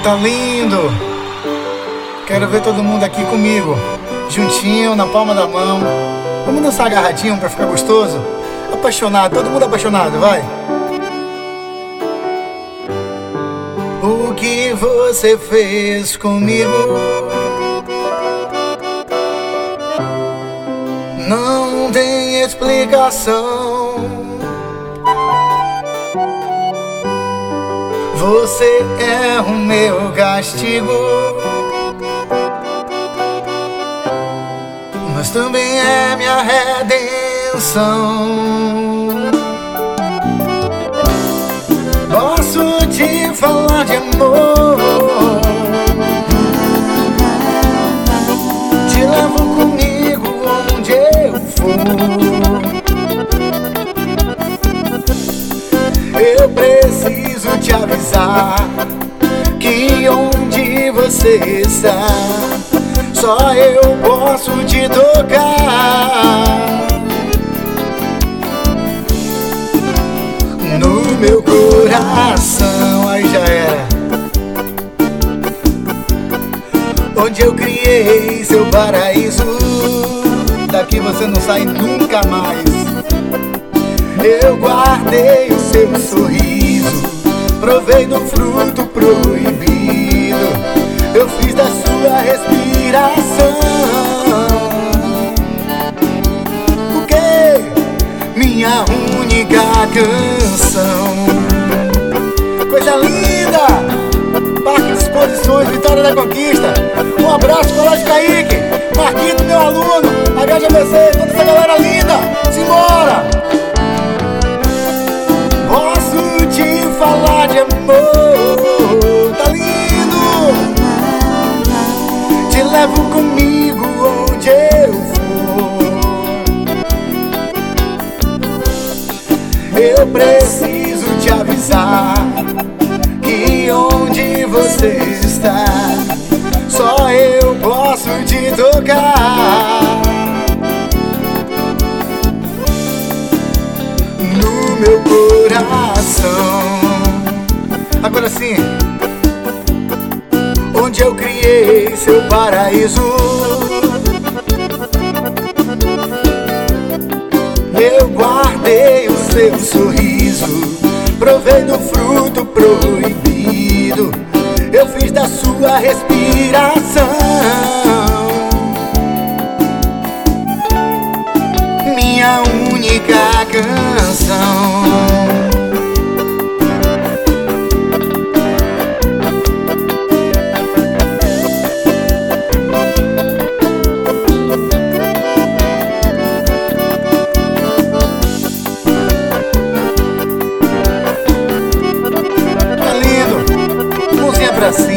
Tá lindo. Quero ver todo mundo aqui comigo, juntinho, na palma da mão. Vamos dançar agarradinho pra ficar gostoso? Apaixonado, todo mundo apaixonado, vai. O que você fez comigo não tem explicação. Você é o meu castigo, mas também é minha redenção. Posso te falar de amor, te levo comigo onde eu for. Eu preciso te avisar que onde você está, só eu posso te tocar. No meu coração, aí já era, onde eu criei seu paraíso. Daqui você não sai nunca mais. Eu guardei o seu sorriso, provei do fruto proibido. Eu fiz da sua respiração o quê? Minha única canção. Coisa linda! Parque de Exposições Vitória da Conquista. Um abraço, Colégio Kaique, Marquito, meu aluno, HGBC, toda essa galera linda. Simbora! Posso te falar de amor, tá lindo. Te levo comigo onde eu for. Eu preciso te avisar que onde você está, só eu posso te tocar. No meu coração. Agora sim, onde eu criei seu paraíso. Eu guardei o seu sorriso, provei do fruto proibido. Eu fiz da sua respiração minha única canção. Tá lindo, mãozinha pra cima.